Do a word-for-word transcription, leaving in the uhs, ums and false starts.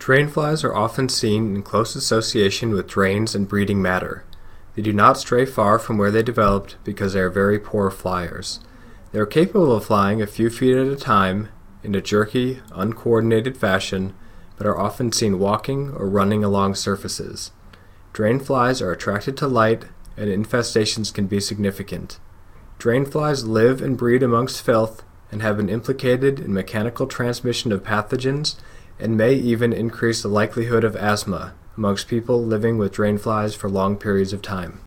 Drainflies are often seen in close association with drains and breeding matter. They do not stray far from where they developed because they are very poor flyers. They are capable of flying a few feet at a time in a jerky, uncoordinated fashion, but are often seen walking or running along surfaces. Drainflies are attracted to light, and infestations can be significant. Drainflies live and breed amongst filth and have been implicated in mechanical transmission of pathogens and may even increase the likelihood of asthma amongst people living with drainflies for long periods of time.